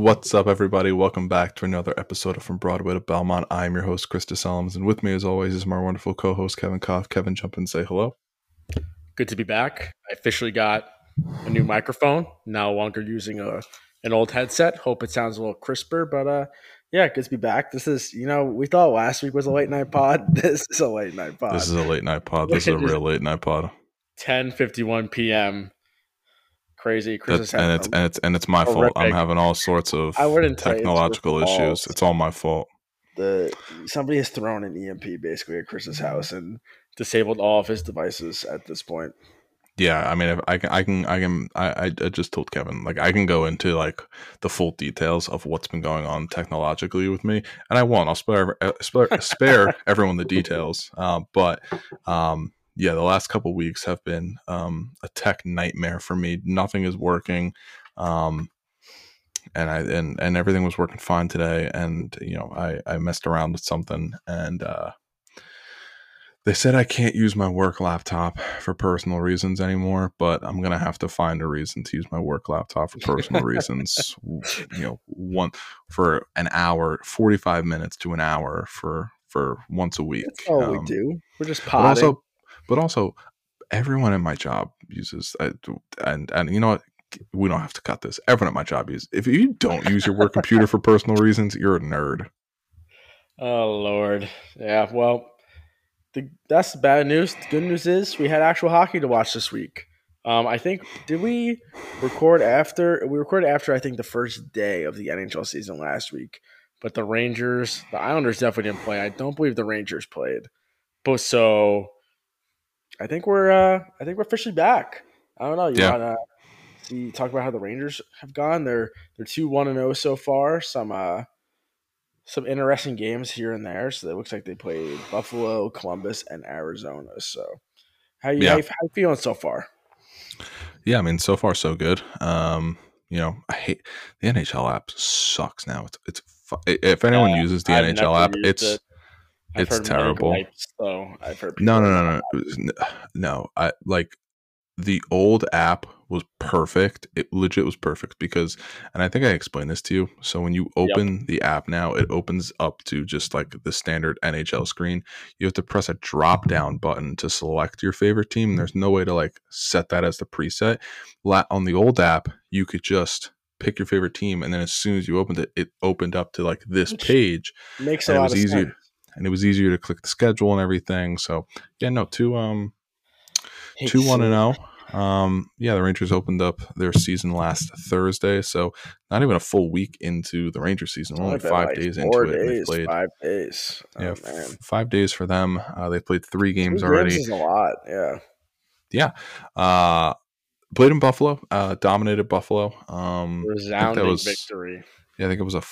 What's up, everybody? Welcome back to another episode of From Broadway to Belmont. I'm your host, Chris DeSalms, and with me, as always, is my wonderful co-host, Kevin Koff. Kevin, jump in and say hello. Good to be back. I officially got a new microphone. No longer using an old headset. Hope it sounds a little crisper, but yeah, good to be back. This is, we thought last week was a late night pod. This is a late night pod. This is a late night pod. This is a real late night pod. 10:51 p.m. Crazy. Chris and it's my fault. I'm having all sorts of technological issues. It's all my fault. Somebody has thrown an EMP basically at Chris's house and disabled all of his devices at this point. Yeah, I mean, if I just told Kevin, like, I can go into like the full details of what's been going on technologically with me, and I won't. I'll spare everyone the details. Yeah, the last couple weeks have been a tech nightmare for me. Nothing is working, and everything was working fine today. And I messed around with something, and they said I can't use my work laptop for personal reasons anymore. But I'm gonna have to find a reason to use my work laptop for personal reasons. One for an hour, 45 minutes to an hour for once a week. That's all we do. We're just potting. But also, everyone in my job uses, and you know what? We don't have to cut this. Everyone at my job uses. If you don't use your work computer for personal reasons, you're a nerd. Oh, Lord. Yeah, well, that's the bad news. The good news is we had actual hockey to watch this week. I think, did we record after? We recorded after, I think, the first day of the NHL season last week. But the Islanders definitely didn't play. I don't believe the Rangers played. But so I think we're officially back. I don't know. You want to talk about how the Rangers have gone? They're 2-1-0 so far. Some interesting games here and there. So it looks like they played Buffalo, Columbus, and Arizona. So how you feeling so far? Yeah, I mean, so far so good. I hate the NHL app. Sucks now. It's if anyone uses the NHL app, it's terrible. I've heard No. I like the old app was perfect. It legit was perfect because, and I think I explained this to you. So when you open the app now, it opens up to just like the standard NHL screen. You have to press a drop down button to select your favorite team. There's no way to like set that as the preset. On the old app, you could just pick your favorite team, and then as soon as you opened it, it opened up to like this page. Makes a lot of sense. And it was easier to click the schedule and everything. So yeah, no, 2-1-0. The Rangers opened up their season last Thursday, so not even a full week into the Rangers season. We're only 5 days into it. They played 5 days. Yeah, 5 days for them. They played 3 games already. This is a lot. Yeah. Played in Buffalo. Dominated Buffalo. Resounding victory. Yeah, I think it was a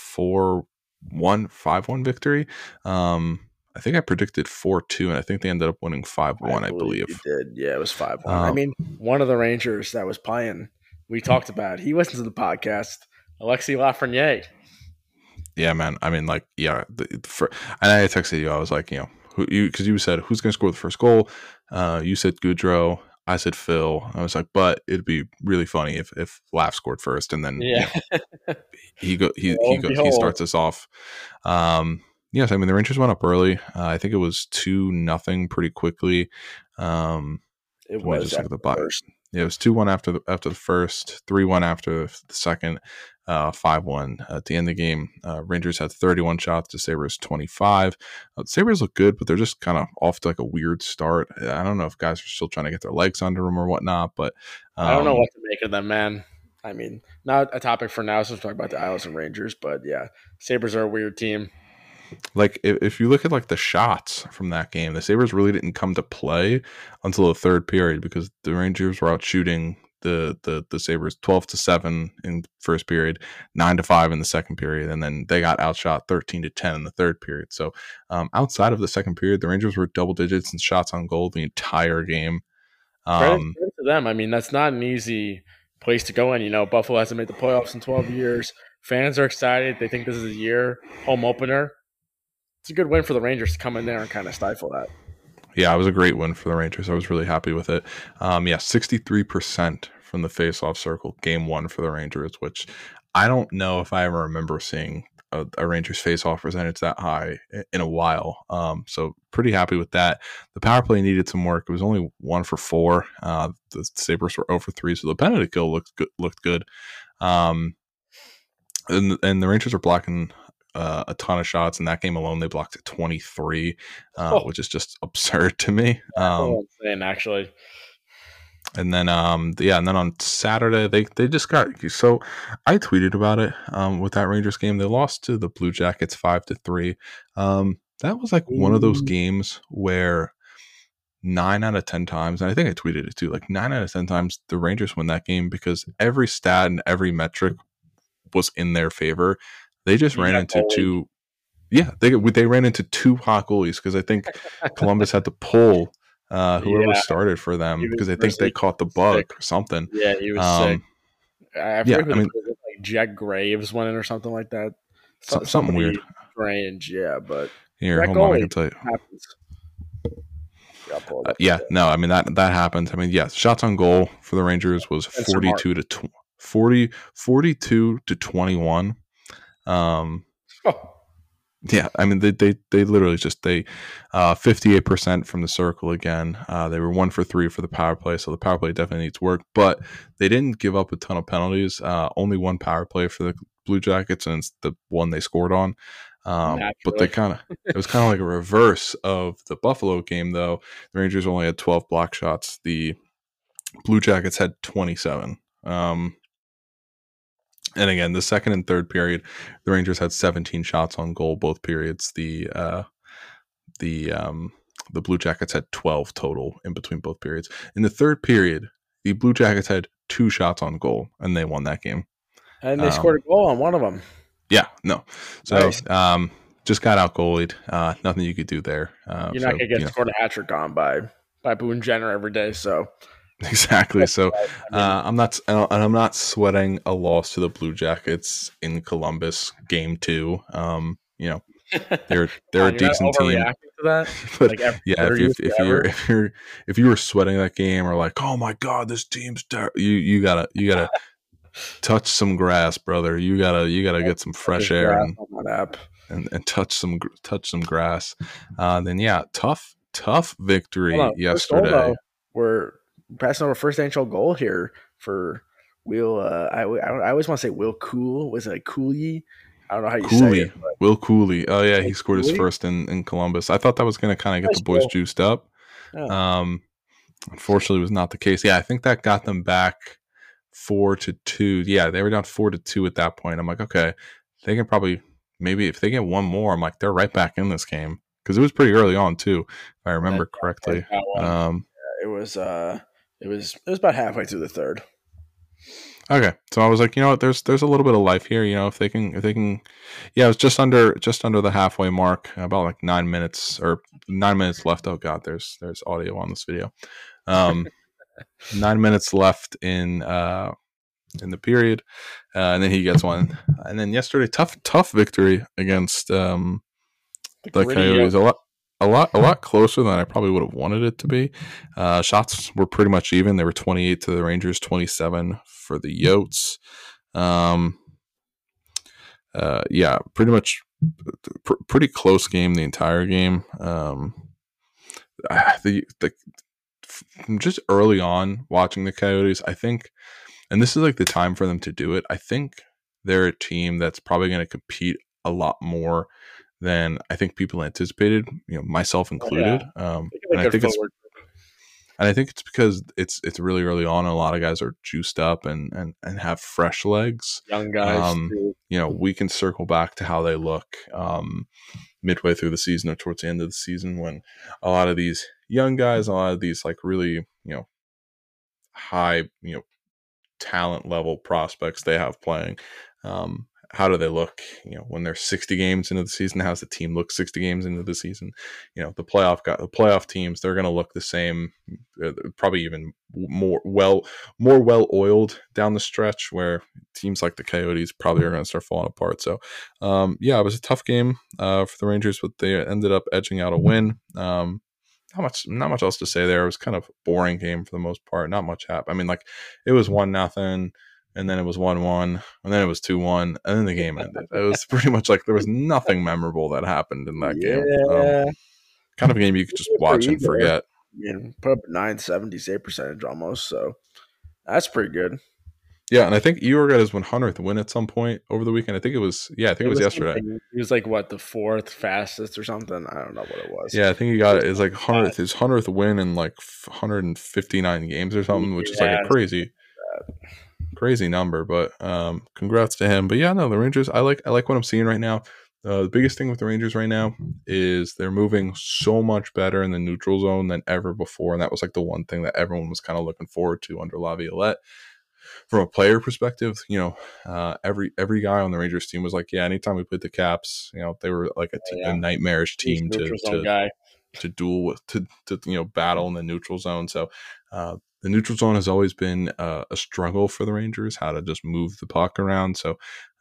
5-1 victory. I think I predicted 4-2, and I think they ended up winning 5-1, I believe. You did. Yeah, it was 5-1. I mean, one of the Rangers that was playing, we talked about, he listened to the podcast, Alexis Lafreniere. Yeah, man. I mean, like, yeah. And I texted you. I was like, because you said, who's going to score the first goal? You said Goudreau. I said Phil. I was like, but it'd be really funny if Laff scored first, and then he starts us off. Yes, I mean the Rangers went up early. I think it was 2-0 pretty quickly. It was after the first. Yeah, it was 2-1 after the first, 3-1 after the second, 5-1 at the end of the game. Rangers had 31 shots to Sabres 25. Sabres look good, but they're just kind of off to like a weird start. I don't know if guys are still trying to get their legs under them or whatnot, but I don't know what to make of them, man. I mean, not a topic for now, so we're talking about the Isles and Rangers, but yeah, Sabres are a weird team. Like if you look at like the shots from that game, the Sabres really didn't come to play until the third period because the Rangers were out shooting the Sabres 12-7 in first period, 9-5 in the second period, and then they got outshot 13-10 in the third period. So outside of the second period, the Rangers were double digits in shots on goal the entire game. Credit to them. I mean, that's not an easy place to go in. Buffalo hasn't made the playoffs in 12 years. Fans are excited. They think this is a year home opener. It's a good win for the Rangers to come in there and kind of stifle that. Yeah, it was a great win for the Rangers. I was really happy with it. 63% from the face-off circle, game one for the Rangers, which I don't know if I ever remember seeing a Rangers face-off percentage that high in a while. So pretty happy with that. The power play needed some work. It was only 1 for 4. The Sabres were 0 for 3, so the penalty kill looked good. And the Rangers are blocking a ton of shots. In that game alone, they blocked 23, which is just absurd to me. Insane, actually. And then and then on Saturday they just got, so I tweeted about it with that Rangers game. They lost to the Blue Jackets 5-3. That was like one of those games where 9 out of 10 times, and I think I tweeted it too, like 9 out of 10 times the Rangers win that game because every stat and every metric was in their favor. They just ran into two. Yeah, they ran into 2 hot goalies because I think Columbus had to pull whoever started for them because I think they caught the bug or something. Yeah, he was sick. I forget who like Jack Graves went in or something like that. Something weird. Strange, yeah, but here, hold on, I can tell you. I mean that happened. I mean, yes, shots on goal for the Rangers was 42 to 21. Yeah, I mean they literally just 58% from the circle again. They were 1 for 3 for the power play, so the power play definitely needs work. But they didn't give up a ton of penalties. Only 1 power play for the Blue Jackets, and it's the one they scored on. But they it was kind of like a reverse of the Buffalo game, though. The Rangers only had 12 block shots. The Blue Jackets had 27. And again, the second and third period, the Rangers had 17 shots on goal both periods. The Blue Jackets had 12 total in between both periods. In the third period, the Blue Jackets had 2 shots on goal, and they won that game. And they scored a goal on one of them. Yeah, no. So nice. Just got out goalied. Nothing you could do there. You're not going to get scored a hat trick on by Boone Jenner every day, so. Exactly. So I'm not sweating a loss to the Blue Jackets in Columbus game 2. They're a decent team. To that? But like if you were sweating that game or like, oh my god, this team's you gotta touch some grass, brother. You gotta get some fresh air and touch some grass. Then tough victory yesterday. We're passing over first NHL goal here for Will. I always want to say Will Cool. Was it like Cooley? I don't know how you say it. Will Cooley. Oh yeah, he scored his first in Columbus. I thought that was going to kind of get the boys juiced up. Yeah. Unfortunately, it was not the case. Yeah, I think that got them back 4-2. Yeah, they were down 4-2 at that point. I'm like, okay, they can probably maybe if they get one more, I'm like, they're right back in this game because it was pretty early on too, if I remember correctly. It was about halfway through the third. Okay, so I was like, you know what? There's a little bit of life here. You know, if they can, yeah, it was just under the halfway mark, about like 9 minutes left. Oh God, there's audio on this video. 9 minutes left in the period, and then he gets one. And then yesterday, tough victory against the Coyotes. A lot closer than I probably would have wanted it to be. Shots were pretty much even. They were 28 to the Rangers, 27 for the Yotes. Pretty much pretty close game the entire game. Just early on watching the Coyotes, I think, and this is like the time for them to do it. I think they're a team that's probably going to compete a lot more than I think people anticipated, myself included. And I think it's because it's really early on, and a lot of guys are juiced up and have fresh legs. Young guys, we can circle back to how they look midway through the season or towards the end of the season when a lot of these young guys, a lot of these like really high talent level prospects they have playing. How do they look, when they're 60 games into the season? How's the team look 60 games into the season? The playoff teams, they're going to look the same, probably even more well-oiled down the stretch, where teams like the Coyotes probably are going to start falling apart. So, it was a tough game for the Rangers, but they ended up edging out a win. not much else to say there. It was kind of a boring game for the most part. Not much happened. I mean, like it was 1-0, and then it was 1-1, and then it was 2-1, and then the game ended. It was pretty much like there was nothing memorable that happened in that game. Yeah. Kind of a game you could just watch and forget. Put up 970 save percentage almost, so that's pretty good. Yeah, and I think Eeyore got his 100th win at some point over the weekend. I think it was yesterday. He was like what, the 4th fastest or something. I don't know what it was. Yeah, I think he got his 100th win in like 159 games or something, which is like a crazy number. But congrats to him. But yeah, no, the Rangers. I like what I'm seeing right now. The biggest thing with the Rangers right now is they're moving so much better in the neutral zone than ever before, and that was like the one thing that everyone was kind of looking forward to under Laviolette. From a player perspective, every guy on the Rangers team was like, yeah, anytime we played the Caps, they were like a nightmarish team to duel with, to battle in the neutral zone. So the neutral zone has always been a struggle for the Rangers, how to just move the puck around. So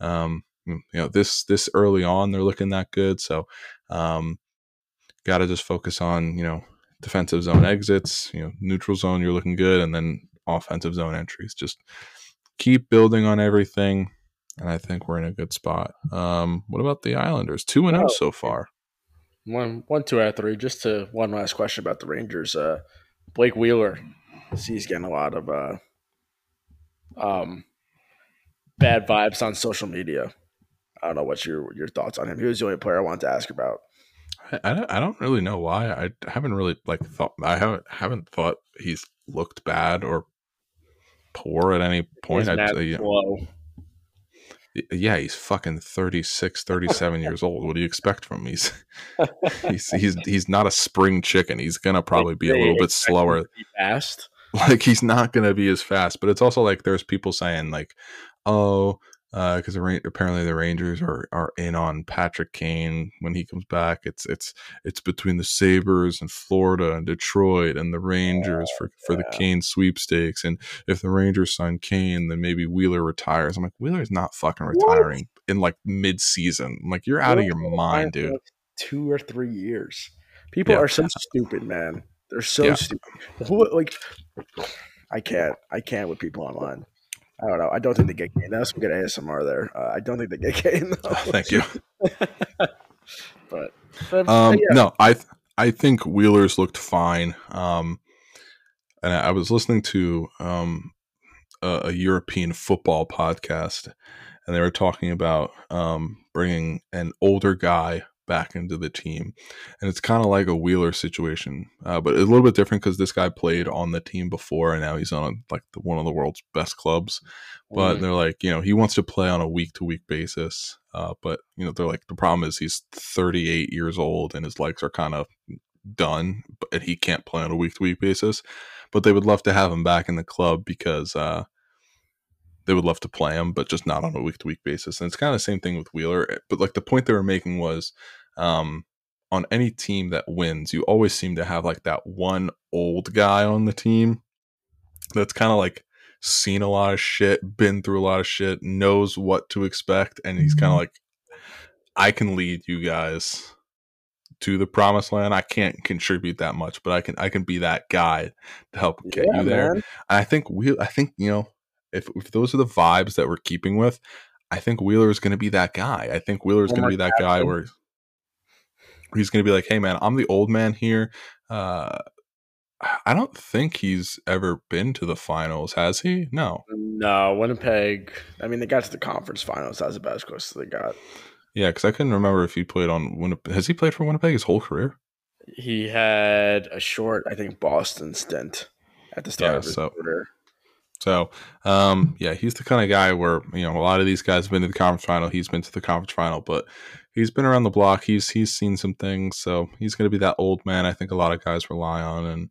this early on, they're looking that good. So got to just focus on defensive zone exits, neutral zone, you're looking good, and then offensive zone entries. Just keep building on everything, and I think we're in a good spot. What about the Islanders? 2-0 so far. 1, 2 out of 3. Just to one last question about the Rangers. Blake Wheeler, he's getting a lot of bad vibes on social media. I don't know what's your thoughts on him. He was the only player I wanted to ask about. I don't really know why. I haven't really thought. I haven't thought he's looked bad or poor at any point. I'd say, yeah, he's fucking 36, 37 years old. What do you expect from him? He's not a spring chicken. He's gonna probably be a little bit slower. Fast. Like he's not gonna be as fast. But it's also like there's people saying like, oh, because apparently the Rangers are in on Patrick Kane when he comes back. It's between the Sabres and Florida and Detroit and the Rangers for the Kane sweepstakes. And if the Rangers sign Kane, then maybe Wheeler retires. I'm like, Wheeler's not fucking retiring in like mid-season. I'm like, you're out of your mind, dude. 2 or 3 years. People are so stupid, man. They're so stupid. I can't with people online. I don't know. I don't think they get Kane. That's some good ASMR there. I don't think they get Kane though. Thank you. but no, I think Wheeler's looked fine. And I was listening to a European football podcast, and they were talking about bringing an older guy back into the team, and it's kind of like a Wheeler situation, but a little bit different because this guy played on the team before, and now he's on like one of the world's best clubs. But they're like, he wants to play on a week-to-week basis. But they're like, the problem is he's 38 years old and his legs are kind of done, and he can't play on a week-to-week basis. But they would love to have him back in the club because they would love to play him, but just not on a week-to-week basis. And it's kind of the same thing with Wheeler. But like the point they were making was, on any team that wins, you always seem to have like that one old guy on the team that's kind of like seen a lot of shit, been through a lot of shit, knows what to expect, and he's kind of like, I can lead you guys to the promised land. I can't contribute that much, but I can be that guy to help get you there. And I think if those are the vibes that we're keeping with, I think Wheeler is going to be that guy. I think Wheeler is going to be that guy where he's going to be like, hey man, I'm the old man here. I don't think he's ever been to the finals, has he? No, Winnipeg. I mean, they got to the conference finals. That was about as close as they got. Yeah, because I couldn't remember if he played on Winnipeg. Has he played for Winnipeg his whole career? He had a short, I think, Boston stint at the start of his career. So, he's the kind of guy where, a lot of these guys have been to the conference final. He's been to the conference final, but he's been around the block. He's seen some things. So he's going to be that old man I think a lot of guys rely on. And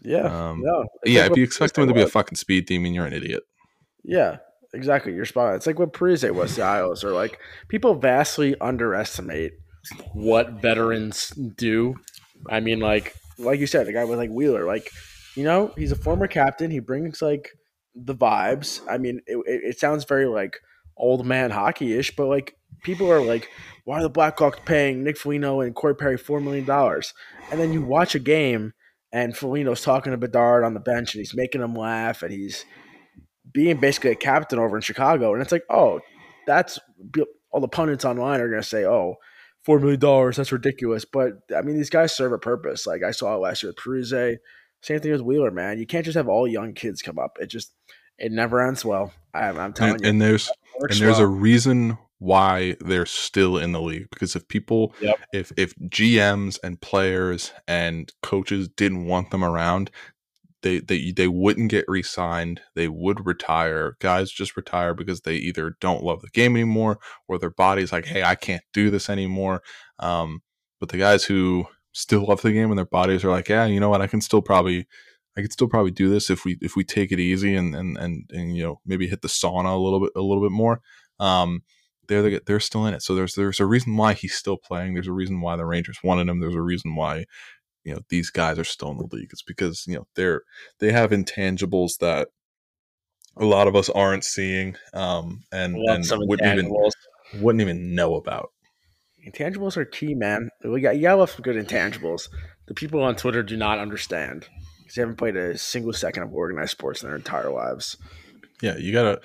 if you expect him to be a fucking speed demon, you're an idiot. Yeah, exactly. You're spot on. It's like what Parise was to Isles, or like people vastly underestimate what veterans do. I mean, like you said, the guy was like Wheeler, like, he's a former captain. He brings like the vibes. I mean, it sounds very like old man hockey-ish, but like people are like, why are the Blackhawks paying Nick Foligno and Corey Perry $4 million? And then you watch a game and Foligno's talking to Bedard on the bench, and he's making him laugh, and he's being basically a captain over in Chicago. And it's like, oh, that's all the pundits online are going to say, oh, $4 million, that's ridiculous. But I mean, these guys serve a purpose. Like I saw it last year with Parise. Same thing with Wheeler, man. You can't just have all young kids come up. It never ends well. I'm and, telling you, and there's it works and there's a well. reason why they're still in the league, because if people Yep. if GMs and players and coaches didn't want them around, they wouldn't get re-signed. They would retire. Guys just retire because they either don't love the game anymore, or their body's like, hey, I can't do this anymore. But the guys who still love the game and their bodies are like, yeah, you know what, I could still probably do this if we take it easy and maybe hit the sauna a little bit more. They're still in it. So there's a reason why he's still playing. There's a reason why the Rangers wanted him. There's a reason why these guys are still in the league. It's because they have intangibles that a lot of us aren't seeing, I love and some intangibles. wouldn't even know about. Intangibles are key, man. You gotta love some good intangibles. The people on Twitter do not understand because they haven't played a single second of organized sports in their entire lives. Yeah, you gotta.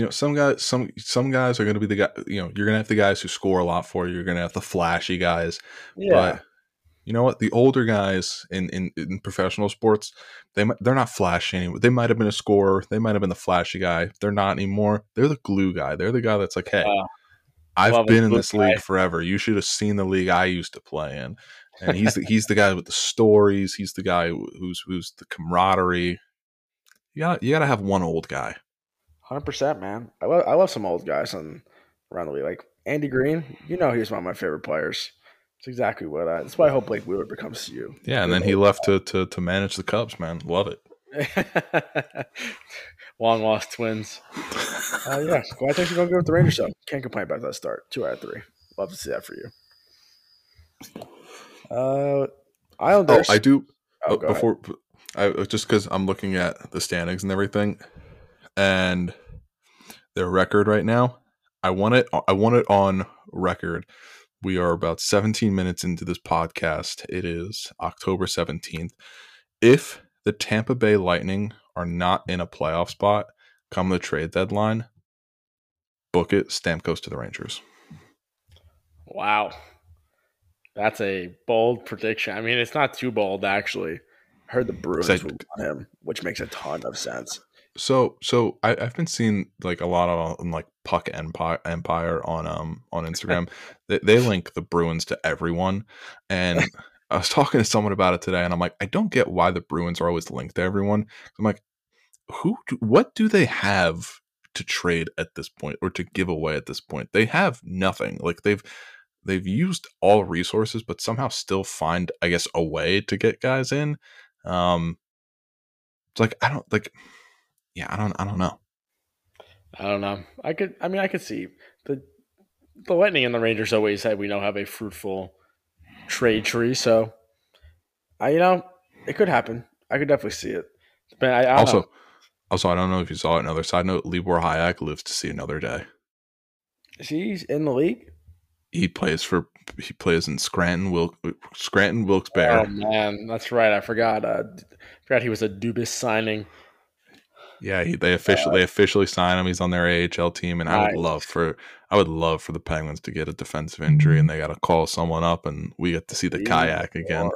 Some guys are gonna be the guy. You're gonna have the guys who score a lot for you. You're gonna have the flashy guys, Yeah, but you know what? The older guys in professional sports, they're not flashy anymore. They might have been a scorer. They might have been the flashy guy. They're not anymore. They're the glue guy. They're the guy that's like, hey, uh, I've love a been in blue this league guy. forever. You should have seen the league I used to play in. And he's the guy with the stories. He's the guy who's the camaraderie. You gotta have one old guy. 100%, man. I love some old guys around the league, like Andy Green. You know, he's one of my favorite players. It's exactly what I. That's why I hope Blake Wheeler becomes you. Yeah, and Good then he left to manage the Cubs. Man, love it. old. Long lost twins. Yeah, glad things are going good with the Rangers. So can't complain about that start. 2 out of 3. Love to see that for you. Oh, Islanders. I do. Oh, go ahead. Before I just because I'm looking at the standings and everything, and their record right now. I want it. I want it on record. We are about 17 minutes into this podcast. It is October 17th. If the Tampa Bay Lightning are not in a playoff spot come the trade deadline, book it. Stamkos to the Rangers. Wow, that's a bold prediction. I mean, it's not too bold actually. I heard the Bruins would want him, which makes a ton of sense. So I've been seeing like a lot of like Puck Empire on Instagram. They link the Bruins to everyone, and I was talking to someone about it today, and I'm like, I don't get why the Bruins are always linked to everyone. I'm like, what do they have to trade at this point or to give away at this point? They have nothing. Like they've used all resources, but somehow still find, I guess, a way to get guys in. It's like I don't like. Yeah, I don't know. I don't know. I could see the Lightning and the Rangers always have have a fruitful trade tree. So it could happen. I could definitely see it. But I don't know. Also, I don't know if you saw it. Another side note: Libor Hayek lives to see another day. Is he in the league? He plays in Scranton Wilkes-Barre. Oh man, that's right. I forgot. Forgot he was a Dubas signing. Yeah, they officially signed him. He's on their AHL team, and Nice. I would love for the Penguins to get a defensive injury, and they got to call someone up, and we get to see the kayak again.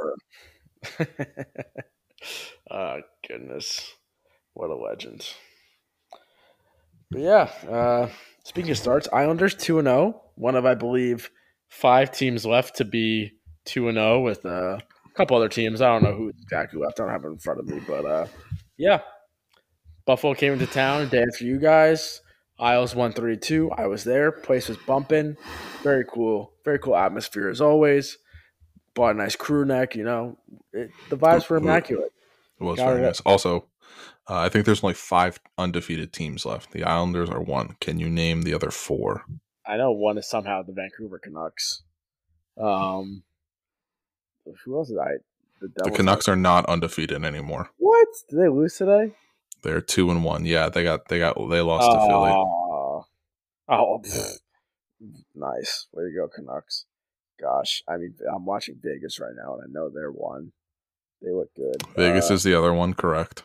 Oh goodness, what a legend! But yeah, speaking of starts, Islanders 2-0. One of, I believe, 5 teams left to be 2-0 with a couple other teams. I don't know who exactly left. I don't have it in front of me, but yeah, Buffalo came into town day after you guys. Isles won 3-2. I was there. Place was bumping. Very cool. Very cool atmosphere as always. Bought a nice crew neck. The vibes were immaculate. It was Got very it. nice. Also, I think there's only 5 undefeated teams left. The Islanders are 1. Can you name the other 4? I know one is somehow the Vancouver Canucks. Um, who else did I? The The Devils. Canucks are not undefeated anymore. What? Did they lose today? They're 2-1. Yeah, they lost to Philly. Oh, nice. Way to go, Canucks. Gosh, I mean, I'm watching Vegas right now, and I know they're 1. They look good. Vegas is the other one, correct?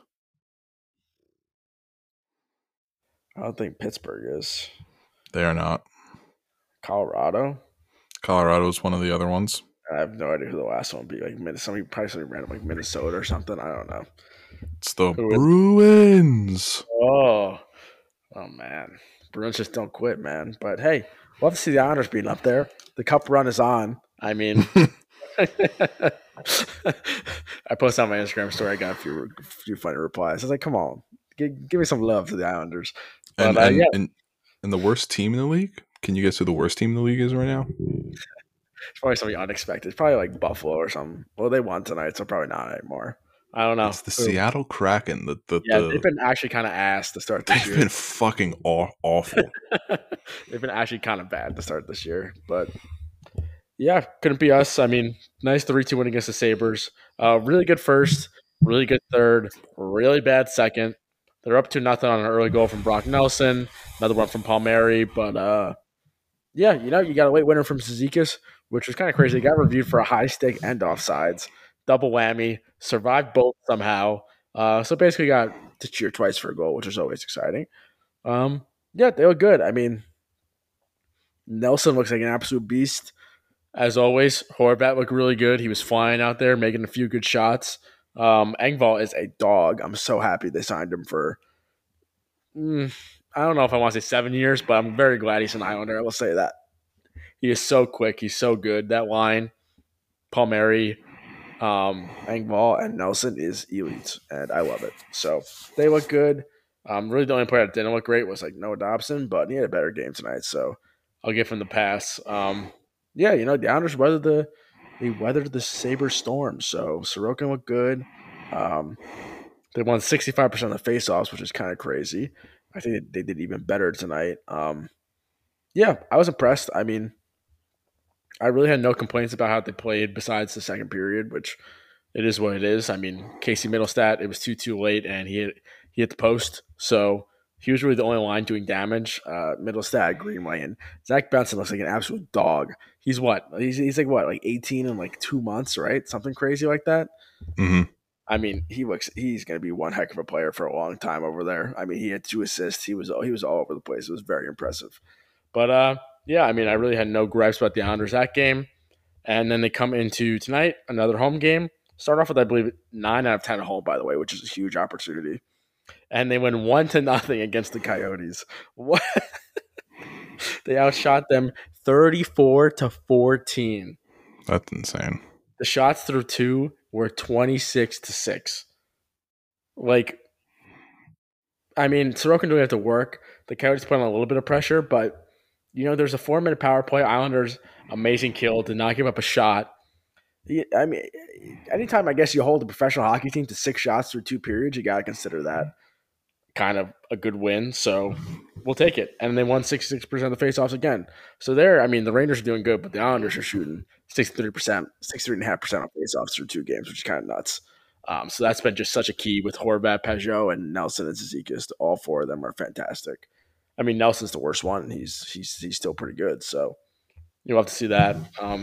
I don't think Pittsburgh is. They are not. Colorado. Colorado is one of the other ones. I have no idea who the last one would be. Like Minnesota, probably something random like Minnesota or something. I don't know. It's the Who is? Bruins. Oh man, Bruins just don't quit, man. But hey, love to see the Islanders being up there. The Cup run is on. I mean, I posted on my Instagram story. I got a few funny replies. I was like, "Come on, give me some love to the Islanders." But and the worst team in the league. Can you guess who the worst team in the league is right now? It's probably something unexpected. It's probably like Buffalo or something. Well, they won tonight, so probably not anymore. I don't know. It's the Seattle Kraken. They've been actually kind of ass to start this year. They've been fucking awful. They've been actually kind of bad to start this year. But yeah, couldn't be us. I mean, nice 3-2 win against the Sabres. Really good first, really good third, really bad second. They're up 2-0 on an early goal from Brock Nelson, another one from Palmieri. But yeah, you got a late winner from Zizekas, which was kind of crazy. He got reviewed for a high stick and offsides. Double whammy, survived both somehow. So basically got to cheer twice for a goal, which is always exciting. Yeah, they look good. I mean, Nelson looks like an absolute beast. As always, Horvat looked really good. He was flying out there, making a few good shots. Engvall is a dog. I'm so happy they signed him for, I don't know if I want to say 7 years, but I'm very glad he's an Islander. I will say that. He is so quick. He's so good. That line, Palmieri, Engvall, and Nelson is elite, and I love it. So they look good. Really, the only player that didn't look great was like Noah Dobson, but he had a better game tonight, so I'll give him the pass. Yeah, the Islanders weathered the Sabre storm, so Sorokin looked good. They won 65% of the faceoffs, which is kind of crazy. I think they did even better tonight. Yeah, I was impressed. I mean, I really had no complaints about how they played besides the second period, which it is what it is. I mean, Casey Middlestat, it was too late, and he hit the post, so he was really the only line doing damage. Middlestat, Greenway, and Zach Benson looks like an absolute dog. He's what? He's like what? Like 18 in like 2 months, right? Something crazy like that. Mm-hmm. I mean, he's going to be one heck of a player for a long time over there. I mean, he had 2 assists. He was all over the place. It was very impressive. But yeah, I mean, I really had no gripes about the Islanders that game. And then they come into tonight, another home game. Start off with, I believe, 9 out of 10 at home, by the way, which is a huge opportunity. And they win 1-0 against the Coyotes. What? They outshot them 34-14. That's insane. The shots through 2 were 26-6. Like, I mean, Sorokin doing have to work. The Coyotes put on a little bit of pressure, but there's a 4-minute power play. Islanders, amazing kill, did not give up a shot. I mean, anytime I guess you hold a professional hockey team to 6 shots through 2 periods, you got to consider that kind of a good win. So we'll take it. And they won 66% of the faceoffs again. So there, I mean, the Rangers are doing good, but the Islanders are shooting 63.5% of faceoffs through 2 games, which is kind of nuts. So that's been just such a key with Horvat, Peugeot, and Nelson and Zizekas. All 4 of them are fantastic. I mean, Nelson's the worst one, and he's still pretty good. So you'll have to see that.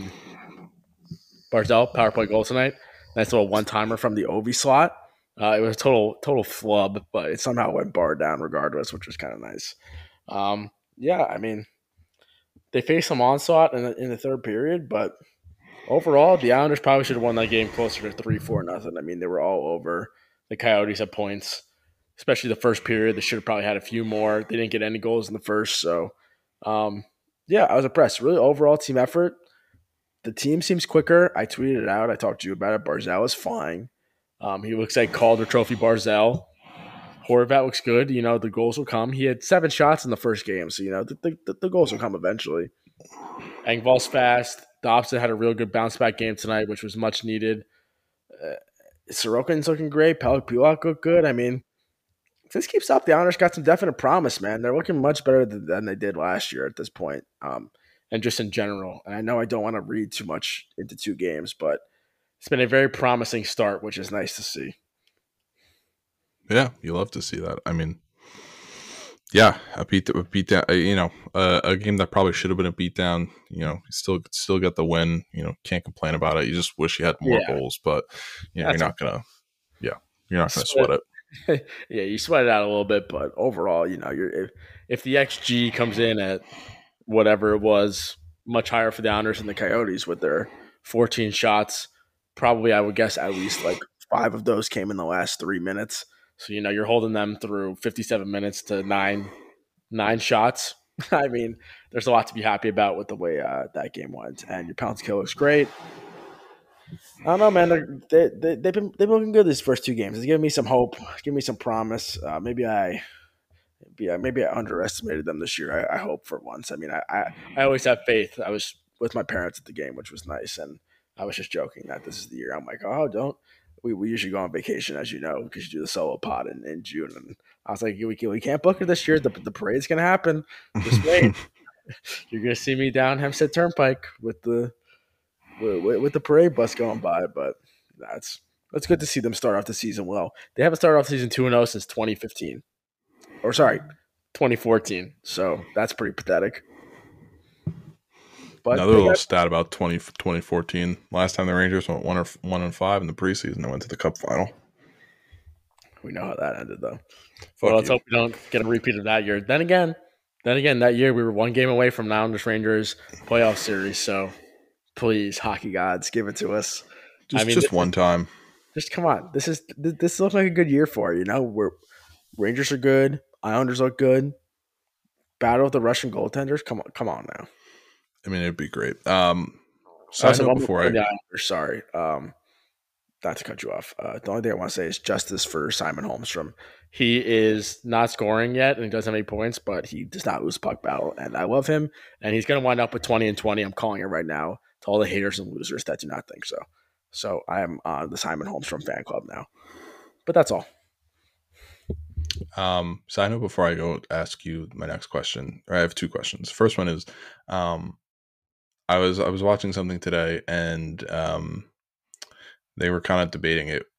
Barzal, power play goal tonight. Nice little one-timer from the Ovi slot. It was a total flub, but it somehow went bar down regardless, which was kind of nice. Yeah, I mean, they faced some onslaught in the third period, but overall, the Islanders probably should have won that game closer to 3-4-0. I mean, they were all over. The Coyotes had points, especially the first period. They should have probably had a few more. They didn't get any goals in the first, so yeah, I was impressed. Really, overall team effort. The team seems quicker. I tweeted it out. I talked to you about it. Barzal is flying. He looks like Calder Trophy Barzal. Horvat looks good. The goals will come. He had 7 shots in the first game, so the goals will come eventually. Engvall's fast. Dobson had a real good bounce back game tonight, which was much needed. Sorokin's looking great. Pelech looked good. I mean, if this keeps up, the Islanders got some definite promise, man. They're looking much better than they did last year at this point, and just in general. And I know I don't want to read too much into 2 games, but it's been a very promising start, which is nice to see. Yeah, you love to see that. I mean, Yeah, a beat down. A game that probably should have been a beat down. Still got the win. Can't complain about it. You just wish you had more Yeah, goals, but you're that's not gonna. Yeah, you're not gonna sweat sweat it. it. Yeah, you sweat it out a little bit, but overall, you're if the XG comes in at whatever it was, much higher for the Islanders and the Coyotes with their 14 shots, probably I would guess at least like 5 of those came in the last 3 minutes. So you're holding them through 57 minutes to nine shots. I mean, there's a lot to be happy about with the way that game went, and your pounds kill looks great. I don't know, man. They've been looking good these first 2 games. It's giving me some hope, giving me some promise. Maybe I underestimated them this year. I hope for once. I mean, I always have faith. I was with my parents at the game, which was nice, and I was just joking that this is the year. I'm like, oh, don't. We usually go on vacation, as you know, because you do the solo pod in June, and I was like, we can't book it this year. The parade's gonna happen. Just wait. You're gonna see me down Hempstead Turnpike with the parade bus going by. But that's good to see them start off the season well. They haven't started off season 2-0 since 2015, or sorry, 2014. So that's pretty pathetic. But Another they little got, stat about 2014. Last time the Rangers went 1-5 in the preseason, they went to the Cup final. we know how that ended though. Well, Fuck let's you. hope we don't get a repeat of that year. Then again, that year we were 1 game away from Islanders Rangers playoff series. So please, hockey gods, give it to us. I mean, Just one time. just come on. This looks like a good year for it, We're Rangers are good. Islanders look good. Battle of the Russian goaltenders. Come on now. I mean, it'd be great. Side Also, note one more before thing I on the Islanders. Sorry, not to cut you off. The only thing I want to say is justice for Simon Holmstrom. He is not scoring yet, and he doesn't have any points, but he does not lose puck battle, and I love him. And he's going to wind up with 20-20. I'm calling it right now to all the haters and losers that do not think so. So I am the Simon Holmstrom fan club now. But that's all. side note before I go ask you my next question. I have 2 questions. First one is, I was watching something today, and they were kind of debating it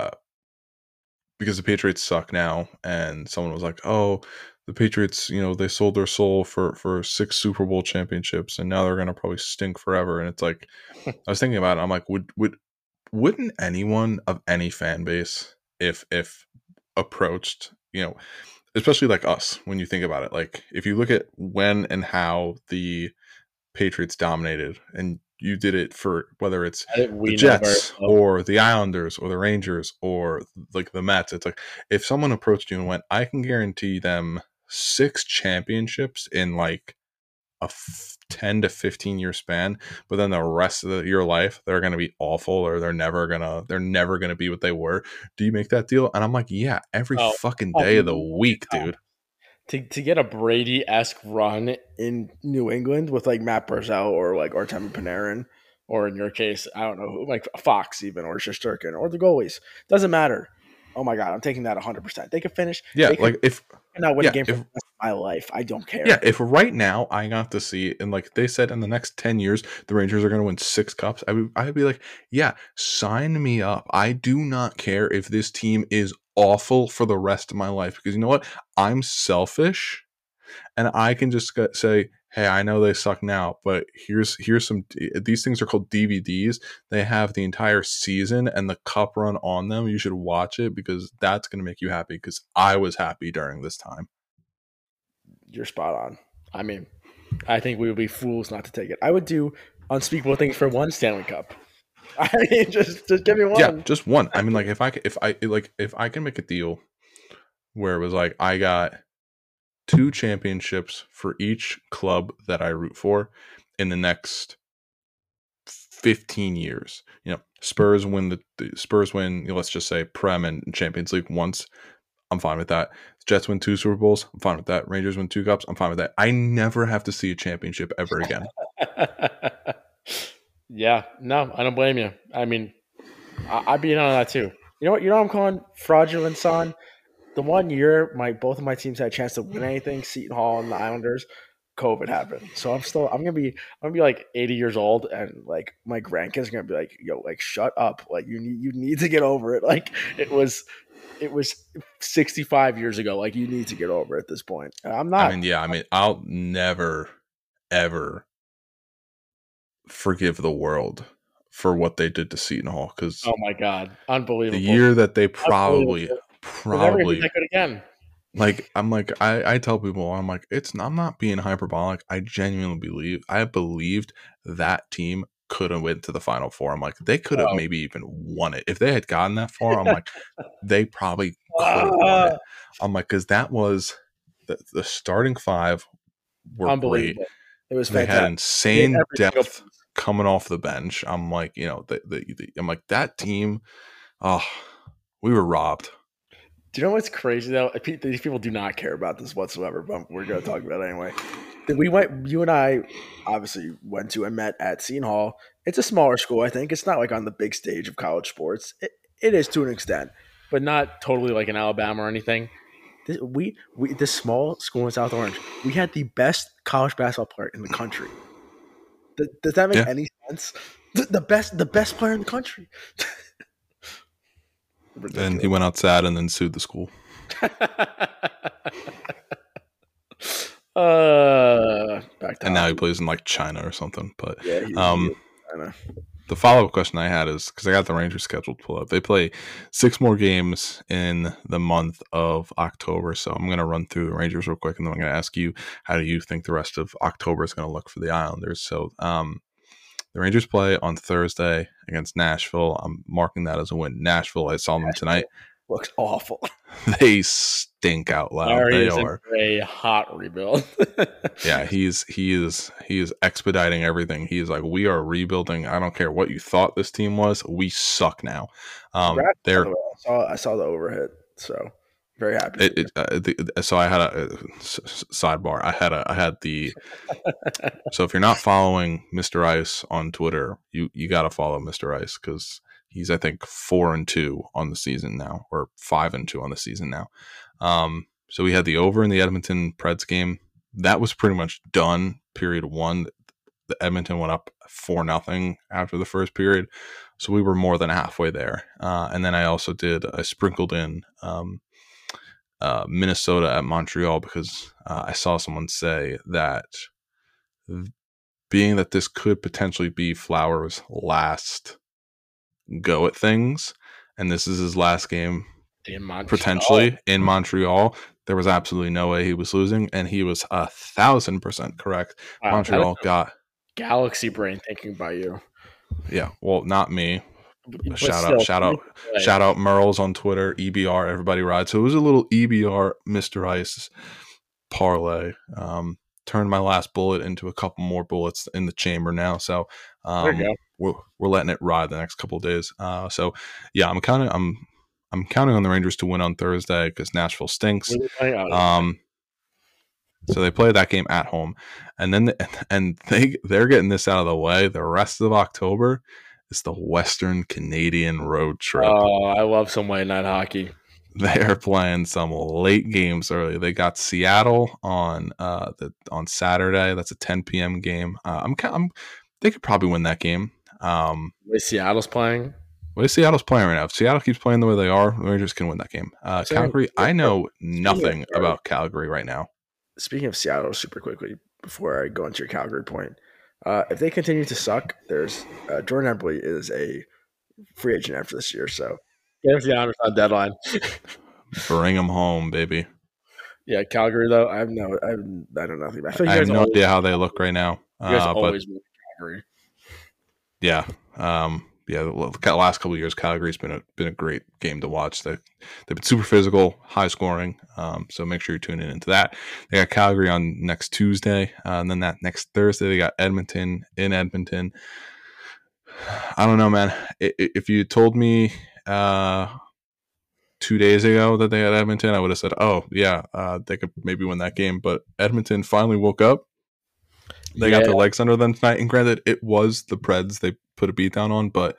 because the Patriots suck now, and someone was like, "Oh, the Patriots, they sold their soul for 6 Super Bowl championships, and now they're gonna probably stink forever." And it's like, I was thinking about it. I'm like, wouldn't anyone of any fan base, if approached, especially like us, when you think about it, like if you look at when and how the Patriots dominated, and you did it for whether it's the We know very Jets well. or the Islanders or the Rangers or like the Mets, it's like if someone approached you and went, I can guarantee them 6 championships in like a 10 to 15 year span, but then the rest of your life they're going to be awful, or they're never going to be what they were. Do you make that deal? And I'm like, yeah, every Oh, fucking a day of the million week, times. dude. To get a Brady esque run in New England with like Matt Barzell or like Artemi Panarin, or in your case, I don't know who, like Fox even, or Shesterkin, or the goalies, doesn't matter. Oh my god, I'm taking that 100%. They could finish. Yeah, They could like if not win a yeah game for if the rest of my life. I don't yeah, care. if right now I got to see, and like they said in the next 10 years, the Rangers are going to win 6 cups, I'd be like, yeah, sign me up. I do not care if this team is awful for the rest of my life, because you know what? I'm selfish, and I can just say, hey, I know they suck now, but here's some. These things are called DVDs. They have the entire season and the cup run on them. You should watch it, because that's going to make you happy, because I was happy during this time. You're spot on. I mean, I think we would be fools not to take it. I would do unspeakable things for one Stanley Cup. I mean, just give me Yeah, one. just one. I mean, like if I can make a deal where it was like I got 2 championships for each club that I root for in the next 15 years. Spurs win the Spurs win, let's just say Prem and Champions League once. I'm fine with that. Jets win 2 Super Bowls. I'm fine with that. Rangers win 2 cups. I'm fine with that. I never have to see a championship ever again. Yeah, no, I don't blame you. I mean, I'd be in on that too. You know what? You know what I'm calling fraudulent, son? The one year both of my teams had a chance to win anything, Seton Hall and the Islanders, COVID happened. So I'm gonna be like 80 years old, and like my grandkids are gonna be like, yo, like shut up. Like you need to get over it. Like it was it was 65 years ago. Like, you need to get over it at this point. I'm I not. mean, yeah, I mean, I'll never ever forgive the world for what they did to Seton Hall because Oh my god, the unbelievable! year that they Unbelievable. They're never gonna be probably that good again. I tell people, I'm like, I'm not being hyperbolic. I genuinely I believed that team could have went to the Final Four. I'm like, they could have Oh. maybe even won it. If they had gotten that far, I'm like, they probably could have won Ah, it. I'm like, because that was the starting five were great. unbelievable! It was They had fantastic. They hit insane every single depth piece. coming off the bench. I'm like, I'm like, that team, oh, we were robbed. Do you know what's crazy though? These people do not care about this whatsoever, but we're going to talk about it anyway. We went. You and I obviously went to and met at Seton Hall. It's a smaller school, I think. It's not like on the big stage of college sports. It is to an extent, but not totally like in Alabama or anything. This small school in South Orange, we had the best college basketball player in the country. Does that make Yeah. any sense? The best player in the country. And he went outside and then sued the school. Back to And now he hockey. plays in like China or something. But Yeah, I know. the follow up question I had is because I got the Rangers scheduled to pull up. They play 6 more games in the month of October. So I'm going to run through the Rangers real quick, and then I'm going to ask you, how do you think the rest of October is going to look for the Islanders? So the Rangers play on Thursday against Nashville. I'm marking that as a win. Nashville, I saw them tonight. Looks awful. They stink out loud. Larry They is are a hot rebuild. Yeah, he is expediting everything. He is like, we are rebuilding. I don't care what you thought this team was. We suck now. Congrats, by They're the way. I saw the overhead, so very happy. so I had a sidebar. I had the so if you're not following Mr. Ice on Twitter, you got to follow Mr. Ice because he's I think 4-2 on the season now, or 5-2 on the season now. So we had the over in the Edmonton Preds game. That was pretty much done. Period one. The Edmonton went up 4-0 after the first period, so we were more than halfway there. And then I sprinkled in Minnesota at Montreal because I saw someone say that being that this could potentially be Flowers' last go at things, and this is his last game potentially in Montreal, there was absolutely no way he was losing, and he was 1,000% correct. Wow, Montreal got galaxy brain thinking about you. Yeah, well, not me. But Shout still, out Merles on Twitter, EBR, everybody rides. So it was a little EBR Mr. Ice parlay. Turned my last bullet into a couple more bullets in the chamber now. So there you go. we're letting it ride the next couple of days. So yeah, I'm counting on the Rangers to win on Thursday because Nashville stinks. So they play that game at home, and then they're getting this out of the way. The rest of October is the Western Canadian road trip. Oh, I love some late night hockey. They are playing some late games early. They got Seattle on Saturday. That's a 10 p.m. game. They could probably win that game. Seattle's playing. Seattle's playing right now. If Seattle keeps playing the way they are, the Rangers can win that game. Calgary, I know nothing about Calgary right now. Speaking of Seattle, super quickly before I go into your Calgary point, if they continue to suck, there's Jordan Eberle is a free agent after this year, so get the honors on deadline. Bring them home, baby. Yeah, Calgary though, I don't know nothing about. I have no idea how they look right now. You guys always win Calgary. Yeah. The last couple of years, Calgary's been a great game to watch. They've been super physical, high scoring. So make sure you're tuning into that. They got Calgary on next Tuesday, and then that next Thursday they got Edmonton in Edmonton. I don't know, man. If you told me 2 days ago that they had Edmonton, I would have said, "Oh yeah, they could maybe win that game." But Edmonton finally woke up. They got their legs under them tonight. And granted, it was the Preds they put a beat down on, but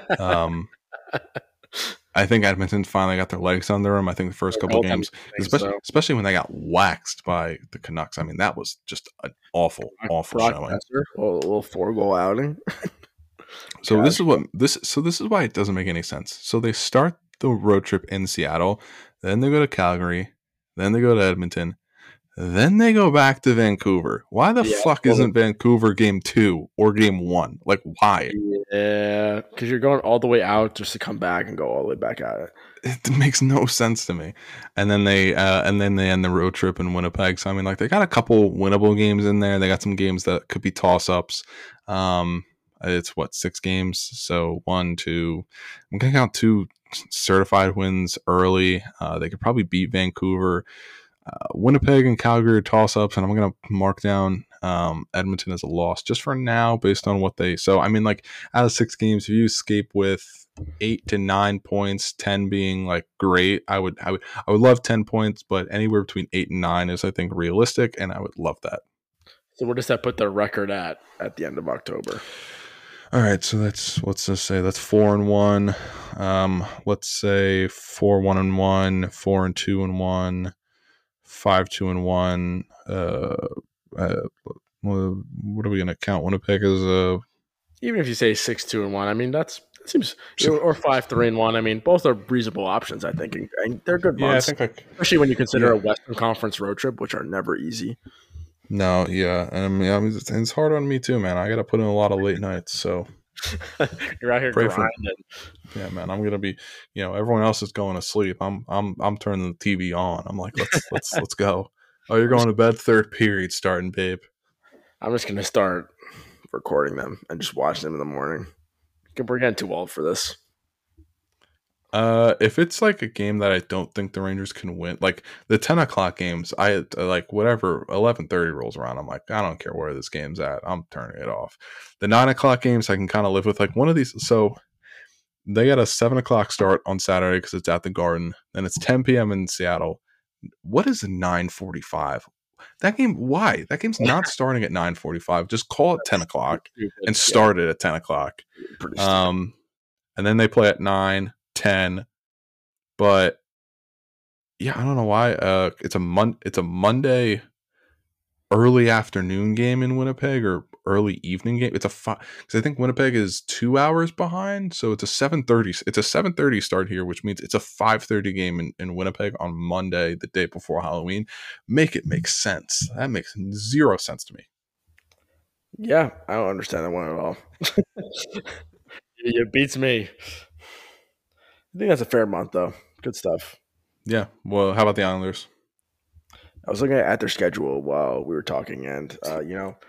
I think Edmonton finally got their legs under them. I think the first couple of games, especially when they got waxed by the Canucks. I mean, that was just an awful showing. A little 4-goal outing. So this is why it doesn't make any sense. So they start the road trip in Seattle. Then they go to Calgary. Then they go to Edmonton. Then they go back to Vancouver. Why the Yeah, fuck isn't Vancouver game 2 or game 1? Like, why? yeah, because you're going all the way out just to come back and go all the way back at it. It makes no sense to me. And then they end the road trip in Winnipeg. So I mean, like, they got a couple winnable games in there. They got some games that could be toss ups. It's what, 6 games. So 1, 2. I'm gonna count 2 certified wins early. They could probably beat Vancouver. Winnipeg and Calgary are toss ups, and I'm gonna mark down Edmonton as a loss just for now, based on what they. So I mean, like, out of 6 games, if you escape with 8 to 9 points, 10 being like great, I would love 10 points, but anywhere between 8 and 9 is, I think, realistic, and I would love that. So where does that put their record at the end of October? All right, so let's just say that's 4-1. Let's say 4-1-1, 4-2-1, 5-2-1. What are we gonna count? Winnipeg as a. Even if you say 6-2-1, I mean that seems, or 5-3-1. I mean, both are reasonable options, I think, and they're good months. I think especially when you consider a Western Conference road trip, which are never easy. No, yeah, and I mean it's hard on me too, man. I got to put in a lot of late nights, so you're out here grinding. Yeah, man, I'm gonna be. Everyone else is going to sleep. I'm turning the TV on. I'm like, let's go. Oh, you're going to bed. Third period starting, babe. I'm just gonna start recording them and just watch them in the morning. We're getting too old for this. If it's like a game that I don't think the Rangers can win, like the 10 o'clock games, I like whatever 11:30 rolls around, I'm like, I don't care where this game's at, I'm turning it off. The 9 o'clock games I can kind of live with, like one of these. So they got a 7 o'clock start on Saturday because it's at the Garden. Then it's 10 p.m. in Seattle. What is 9:45? That game? Why? That game's not starting at 9:45. Just call it 10 o'clock and start it at 10 o'clock. And then they play at 9. 10, but yeah, I don't know why. It's a Monday early afternoon game in Winnipeg, or early evening game. It's because I think Winnipeg is 2 hours behind, so it's a 7:30. It's a 7:30 start here, which means it's a 5:30 game in Winnipeg on Monday, the day before Halloween. Make it make sense. That makes zero sense to me. Yeah, I don't understand that one at all. It beats me. I think that's a fair month, though. Good stuff. Yeah. Well, how about the Islanders? I was looking at their schedule while we were talking, and I'm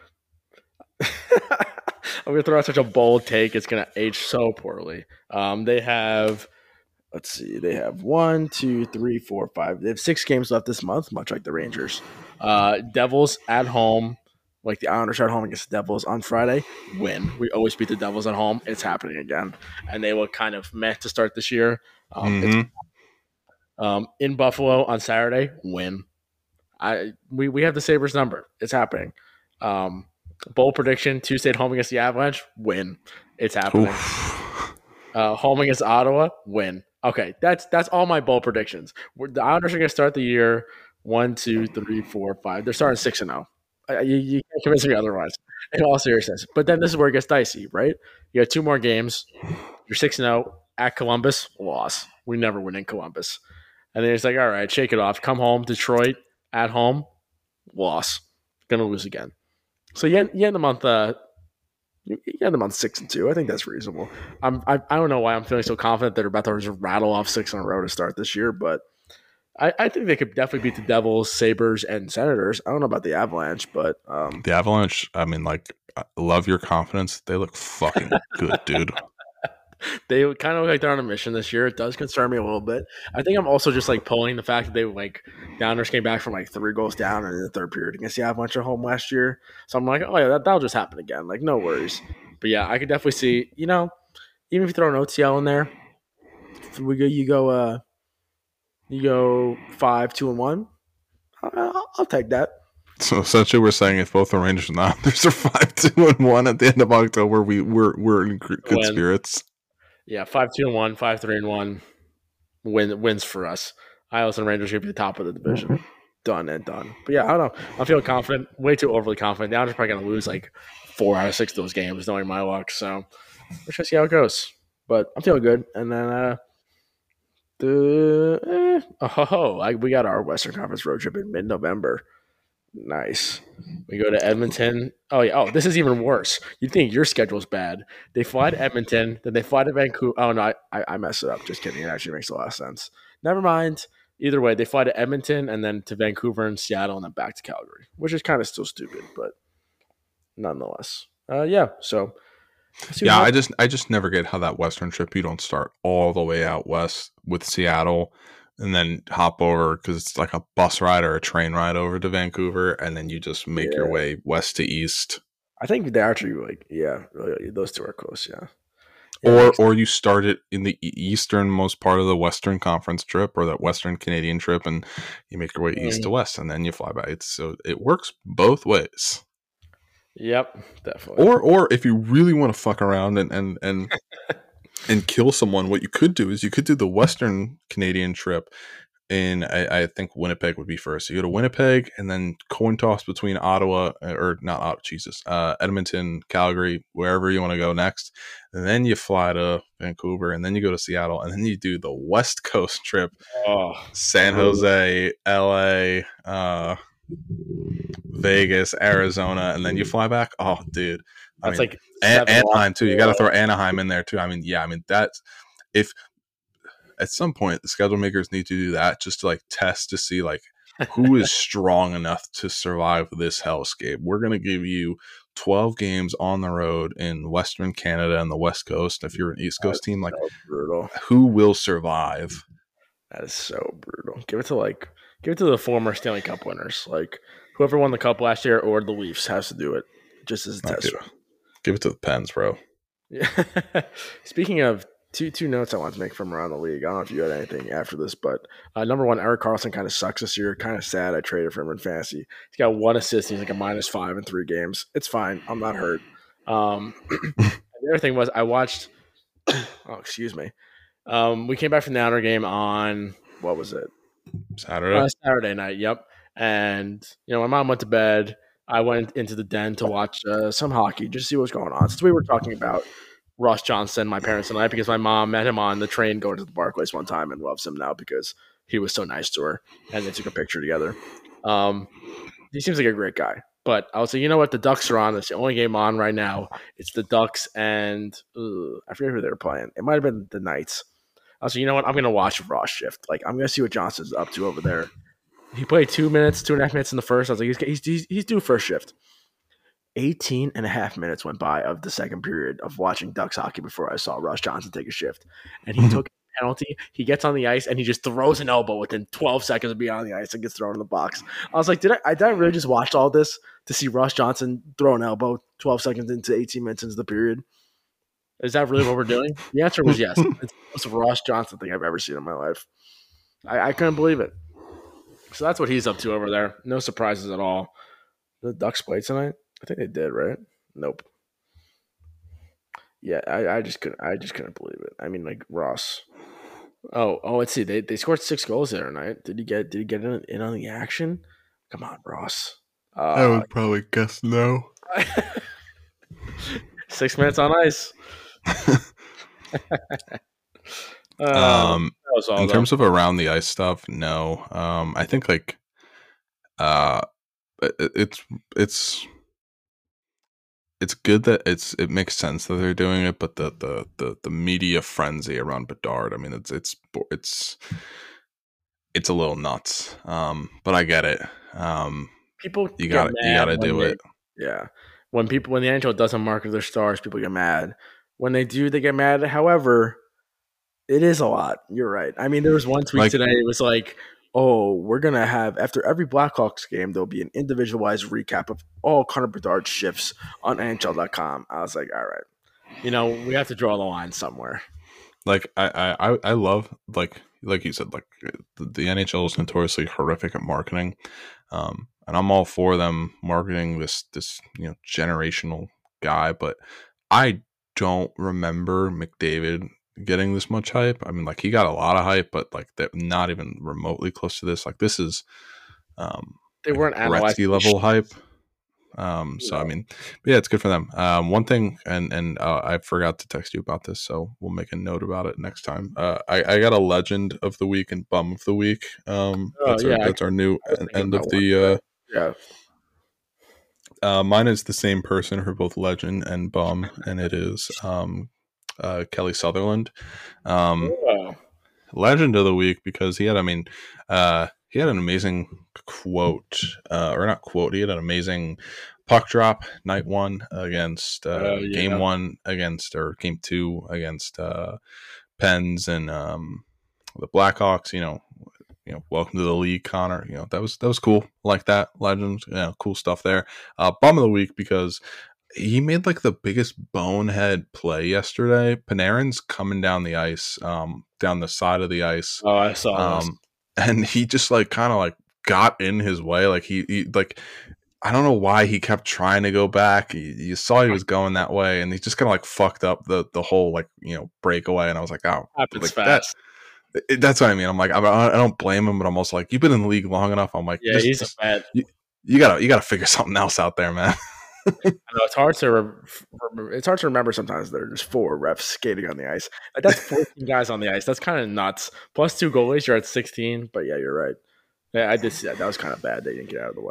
going to throw out such a bold take. It's going to age so poorly. They have, let's see, they have 1, 2, 3, 4, 5. They have 6 games left this month, much like the Rangers. Devils at home. Like the Islanders are at home against the Devils on Friday, win. We always beat the Devils at home. It's happening again. And they were kind of meant to start this year. In Buffalo on Saturday, win. We have the Sabres number. It's happening. Bold prediction, Tuesday at home against the Avalanche, win. It's happening. Home against Ottawa, win. Okay, that's all my bold predictions. The Islanders are going to start the year 1, 2, 3, 4, 5. They're starting 6-0. You can't convince me otherwise, in all seriousness. But then this is where it gets dicey, right? You got 2 more games. You're 6-0 at Columbus, loss. We never win in Columbus. And then it's like, all right, shake it off. Come home, Detroit at home, loss. Gonna lose again. So you end the month. You end the month 6-2. I think that's reasonable. I don't know why I'm feeling so confident that they're about to just rattle off 6 in a row to start this year, but I think they could definitely beat the Devils, Sabres, and Senators. I don't know about the Avalanche, but the Avalanche, I mean, like, I love your confidence. They look fucking good, dude. They kind of look like they're on a mission this year. It does concern me a little bit. I think I'm also just like pulling the fact that they the Islanders came back from like 3 goals down in the third period against the Avalanche at home last year. So I'm like, oh yeah, that'll just happen again. Like, no worries. But yeah, I could definitely see. Even if you throw an OTL in there, you go 5-2-1. I'll take that. So essentially, we're saying if both the Rangers and the Islanders are 5-2-1 at the end of October, we're in good spirits. Yeah, 5-2-1, 5-3-1 wins for us. Islanders and Rangers should be the top of the division. Done and done. But yeah, I don't know. I'm feeling confident. Way too overly confident. The Islanders are probably going to lose like 4 out of 6 of those games, knowing my luck. So let's just see how it goes. But I'm feeling good. And then We got our Western Conference road trip in mid-November. Nice. We go to Edmonton. Oh yeah. Oh, this is even worse. You think your schedule's bad? They fly to Edmonton, then they fly to Vancouver. Oh no, I messed it up. Just kidding. It actually makes a lot of sense. Never mind. Either way, they fly to Edmonton and then to Vancouver and Seattle and then back to Calgary, which is kind of still stupid, but nonetheless. Yeah. So Yeah, I just never get how that Western trip you don't start all the way out west with Seattle and then hop over because it's like a bus ride or a train ride over to Vancouver, and then you just make your yeah, way west to east. I think they're actually like really, those two are close. Yeah. Yeah, it Or makes or you start it in the easternmost part of the Western Conference trip or that Western Canadian trip, and you make your way east to sense. west, and then you fly back. So it works both ways. Yep, definitely. Or if you really want to fuck around and kill someone, what you could do is you could do the Western Canadian trip. In I think Winnipeg would be first. You go to Winnipeg and then coin toss between Ottawa or not Ottawa, Jesus, Edmonton, Calgary, wherever you want to go next. And then you fly to Vancouver and then you go to Seattle and then you do the West Coast trip, Oh, San brutal. Jose, LA, Vegas, Arizona, and then you fly back. Oh, dude. I That's mean, like 7 Anaheim too. You got to lots. throw Anaheim in there too. I mean, yeah. I mean, that's if at some point the schedule makers need to do that just to like test to see like who is strong enough to survive this hellscape. We're gonna give you 12 games on the road in Western Canada and the West Coast. If you're an East Coast That's team, like so brutal. who will survive? That is so brutal. Give it to the former Stanley Cup winners. Like whoever won the cup last year or the Leafs has to do it just as a Not test give, run. give it to the Pens, bro. Yeah. Speaking of two notes I want to make from around the league. I don't know if you had anything after this, but number one, Eric Carlson kind of sucks this year. Kind of sad. I traded for him in fantasy. He's got one assist. He's like a -5 in 3 games. It's fine. I'm not hurt. The other thing was I watched. Oh, excuse me. We came back from the Outer game on what was it? Saturday. Saturday night. Yep. And my mom went to bed. I went into the den to watch some hockey, just to see what's going on. Since we were talking about Ross Johnson, my parents and I, because my mom met him on the train going to the Barclays one time and loves him now because he was so nice to her, and they took a picture together. Um, he seems like a great guy. But I was like, you know what? The Ducks are on. It's the only game on right now. It's the Ducks and I forget who they were playing. It might have been the Knights. I was like, you know what? I'm going to watch Ross shift. Like, I'm going to see what Johnson's up to over there. He played 2 minutes, 2.5 minutes in the first. I was like, he's due first shift. 18 and a half minutes went by of the second period of watching Ducks hockey before I saw Ross Johnson take a shift. And he took a penalty. He gets on the ice and he just throws an elbow within 12 seconds of being on the ice and gets thrown in the box. I was like, did I really just watch all this to see Ross Johnson throw an elbow 12 seconds into 18 minutes into the period? Is that really what we're doing? The answer was yes. It's the most Ross Johnson thing I've ever seen in my life. I couldn't believe it. So that's what he's up to over there. No surprises at all. The Ducks played tonight? I think they did, right? Nope. Yeah, I just couldn't believe it. I mean, like Ross. Oh, let's see. They scored 6 goals the other night. Did he get in on the action? Come on, Ross. I would probably guess no. 6 minutes on ice. That was all In though. terms of around the ice stuff, no. I think like uh it's good that it makes sense that they're doing it, but the media frenzy around Bedard, I mean it's a little nuts. But I get it. People You get mad gotta when do it. yeah. When the NHL doesn't market their stars, people get mad. When they do, they get mad. However, it is a lot. You're right. I mean, there was one tweet Like today. It was like, "Oh, we're gonna have after every Blackhawks game, there'll be an individualized recap of all Connor Bedard shifts on NHL.com." I was like, "All right, we have to draw the line somewhere." I love like you said, like the NHL is notoriously horrific at marketing. And I'm all for them marketing this generational guy, but I don't remember McDavid getting this much hype. I mean, like he got a lot of hype, but like they're not even remotely close to this. Like this is They like weren't Gretzky analyzing. level hype. So I mean, but yeah, it's good for them. One thing, and I forgot to text you about this, so we'll make a note about it next time. I got a legend of the week and bum of the week. That's our new end of the. Mine is the same person for both legend and bum, and it is Kelly Sutherland. Legend of the week because he had an amazing quote, or not quote. He had an amazing puck drop night one against game one against, or game two against Pens and the Blackhawks. Welcome to the league, Connor. That was cool. Like that, legend. Cool stuff there. Bum of the week because he made like the biggest bonehead play yesterday. Panarin's coming down the ice, down the side of the ice. Oh, I saw this. And he just like kind of like got in his way. Like he like, I don't know why he kept trying to go back. You saw he was going that way, and he just kind of like fucked up the whole like breakaway. And I was like, oh, happens fast. That's what I mean. I'm like, I don't blame him, but I'm also like, you've been in the league long enough. I'm like, yeah, he's a bad. You gotta figure something else out there, man. I know it's hard to remember sometimes. There are just 4 refs skating on the ice. Like, that's 14 guys on the ice. That's kind of nuts. Plus 2 goalies, you're at 16. But yeah, you're right. Yeah, I did see that. That was kind of bad. They didn't get out of the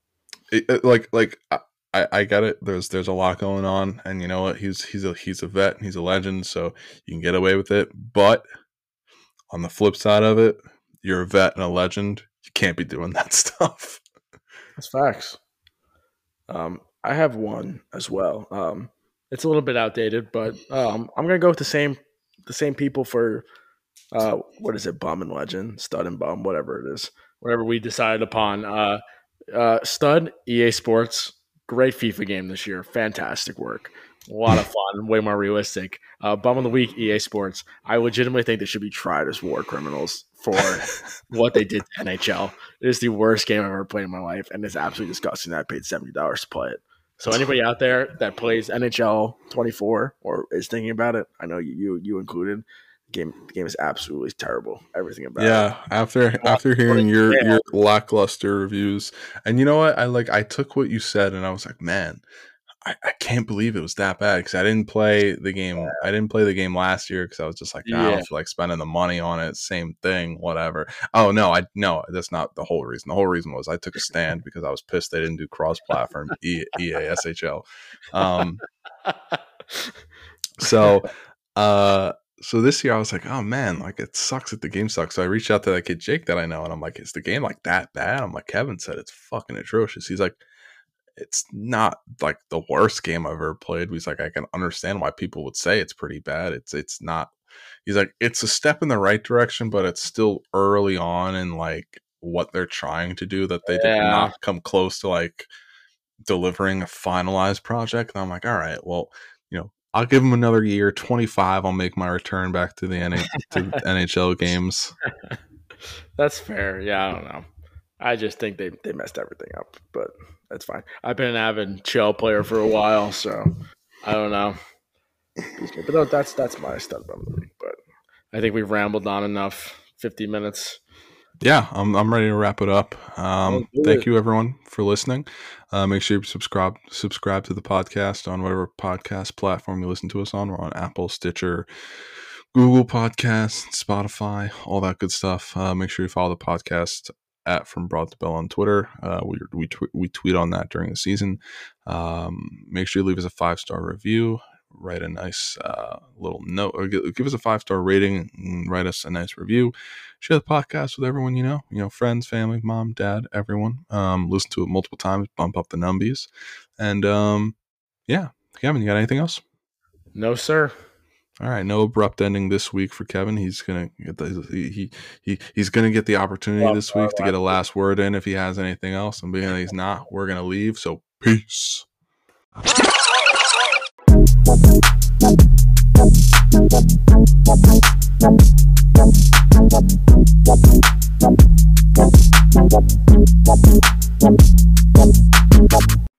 way. I get it. There's a lot going on, and you know what? He's a vet. And he's a legend, so you can get away with it. But on the flip side of it, you're a vet and a legend. You can't be doing that stuff. That's facts. I have one as well. It's a little bit outdated, but I'm gonna go with the same people for what is it? Bum and legend, stud and bum, whatever it is, whatever we decided upon. Stud, EA Sports, great FIFA game this year, fantastic work, a lot of fun, way more realistic. Bum of the week, EA Sports. I legitimately think they should be tried as war criminals for what they did to NHL. It is the worst game I've ever played in my life, and it's absolutely disgusting that I paid $70 to play it. So anybody out there that plays NHL 24 or is thinking about it, I know you included. The game is absolutely terrible. Everything about it. Yeah, after hearing your lackluster reviews, and you know what, I took what you said and I was like, man, I can't believe it was that bad because I didn't play the game. Yeah. I didn't play the game last year because I was just like, I don't feel like spending the money on it. Same thing, whatever. Oh no, that's not the whole reason. The whole reason was I took a stand because I was pissed they didn't do cross-platform EA SHL. So this year I was like, oh man, like it sucks that the game sucks. So I reached out to that kid Jake that I know, and I'm like, is the game like that bad? I'm like, Kevin said it's fucking atrocious. He's like, it's not like the worst game I've ever played. He's like, I can understand why people would say it's pretty bad. It's not. He's like, it's a step in the right direction, but it's still early on in like what they're trying to do, that they did not come close to like delivering a finalized project. And I'm like, all right, well, I'll give him another year. 25, I'll make my return back to the NHL games. That's fair. Yeah, I don't know. I just think they messed everything up, but that's fine. I've been an avid chill player for a while, so I don't know. But no, that's my stud of the week. But I think we've rambled on enough. 50 minutes. Yeah, I'm ready to wrap it up. Thank you everyone for listening. Make sure you subscribe to the podcast on whatever podcast platform you listen to us on. We're on Apple, Stitcher, Google Podcasts, Spotify, all that good stuff. Make sure you follow the podcast at From Broad to Bell on Twitter. We tweet on that during the season. Make sure you leave us a 5-star review. Write a nice little note, or give us a 5-star rating and write us a nice review. Share the podcast with everyone you know, friends, family, mom, dad, everyone. Listen to it multiple times, bump up the numbies. And yeah, Kevin, you got anything else? No, sir. All right, no abrupt ending this week for Kevin. He's gonna get he's gonna get the opportunity this week to get a last word in if he has anything else. And being that he's not, we're gonna leave. So peace. Thank you.